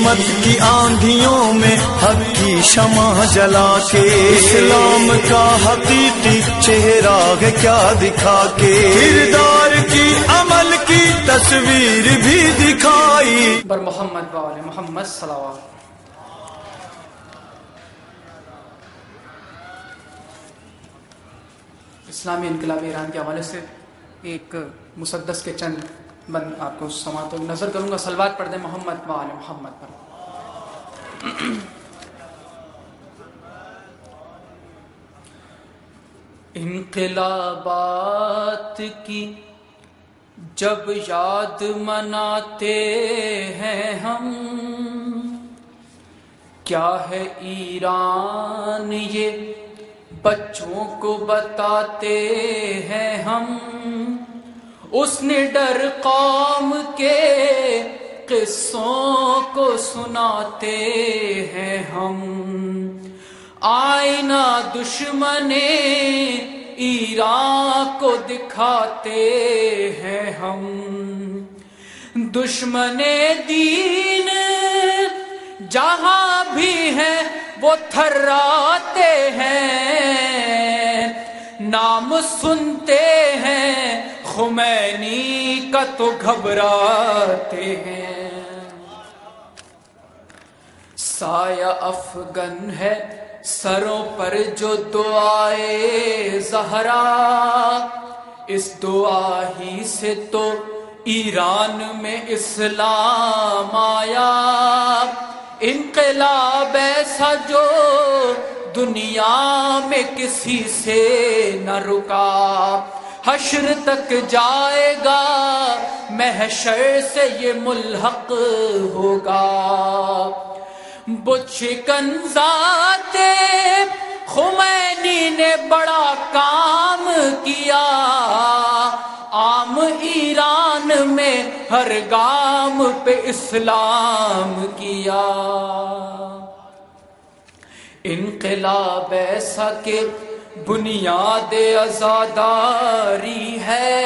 ظلمت کی آندھیوں میں حق کی شمع جلا کے اسلام کا حقیقی چہرہ ہے کیا دکھا کے کردار کی عمل کی تصویر بھی دکھائی بر محمد و آل محمد صلوات. اسلامی انقلاب ایران کے حوالے سے ایک مسدس کے چند بند آپ کو سماعت و نظر کروں گا. صلوات پڑھ دیں محمد و آل محمد پر. انقلابات کی جب یاد مناتے ہیں ہم، کیا ہے ایران یہ بچوں کو بتاتے ہیں ہم، اس نڈر قوم کے قصوں کو سناتے ہیں ہم. آئینہ دشمن ایران کو دکھاتے ہیں ہم، دشمن دین جہاں بھی ہیں وہ تھراتے ہیں، نام سنتے ہیں خمینی کا تو گھبراتے ہیں. سایہ افغن ہے سروں پر جو دعائے زہرا، اس دعا ہی سے تو ایران میں اسلام آیا. انقلاب ایسا جو دنیا میں کسی سے نہ رکا، حشر تک جائے گا محشر سے یہ ملحق ہوگا. بت شکن ذات خمینی نے بڑا کام کیا، عام ایران میں ہر گام پہ اسلام کیا. انقلاب ایسا کہ بنیاد عزاداری ہے،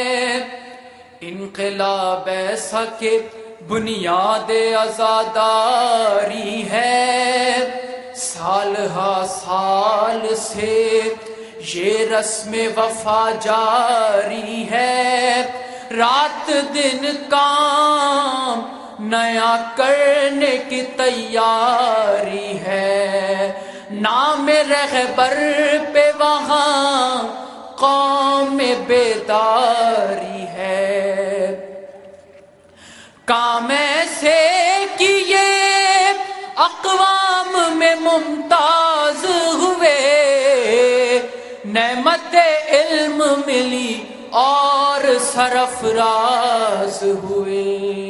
انقلاب ایسا کہ بنیاد عزاداری ہے. سال ہا سال سے یہ رسم وفا جاری ہے، رات دن کام نیا کرنے کی تیاری ہے. نام رہبر پہ وہاں قوم بیداری ہے. کام ایسے کیے اقوام میں ممتاز ہوئے، نعمت علم ملی اور سرفراز ہوئے،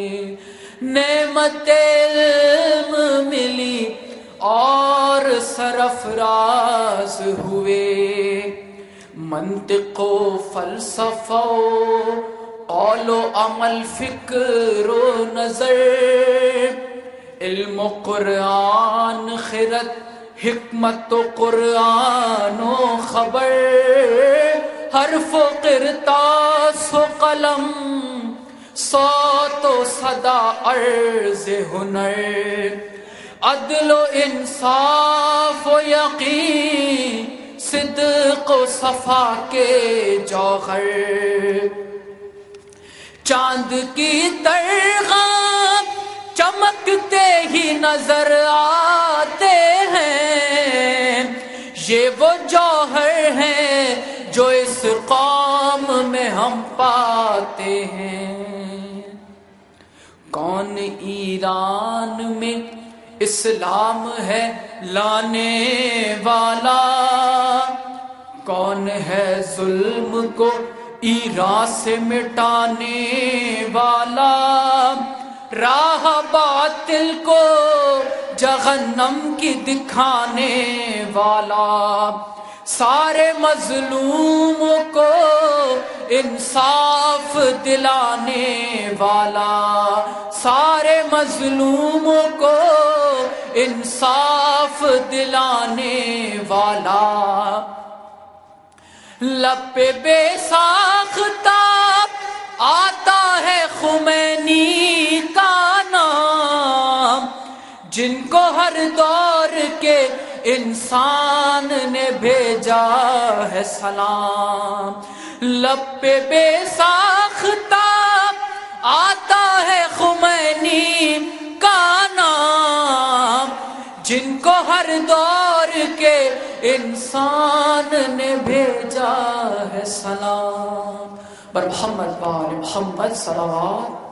نعمت علم ملی اور سرفراز ہوئے. منطق و فلسفہ قول و عمل فکر و نظر، علم و قرآن خرد حکمت و قرآن و خبر، حرف و قرطاس و قلم صوت و صدا عرض ہنر، عدل و انصاف و یقین صدق و صفا کے جوہر. چاند کی طرح چمکتے ہی نظر آتے ہیں، یہ وہ جوہر ہیں جو اس قوم میں ہم پاتے ہیں. کون ایران میں اسلام ہے لانے والا، کون ہے ظلم کو ایران سے مٹانے والا، راہ باطل کو جہنم کی دکھانے والا، سارے مظلوموں کو انصاف دلانے والا، سارے مظلوموں کو انصاف دلانے والا. لب پہ بے ساختہ آتا ہے خمینی کا نام، جن کو ہر دور کے انسان نے بھیجا ہے سلام، لب پہ بے ساختہ آتا ہے خمینی کا نام، جن کو ہر دور کے انسان نے بھیجا ہے سلام، بر محمد وآل محمد صلوات۔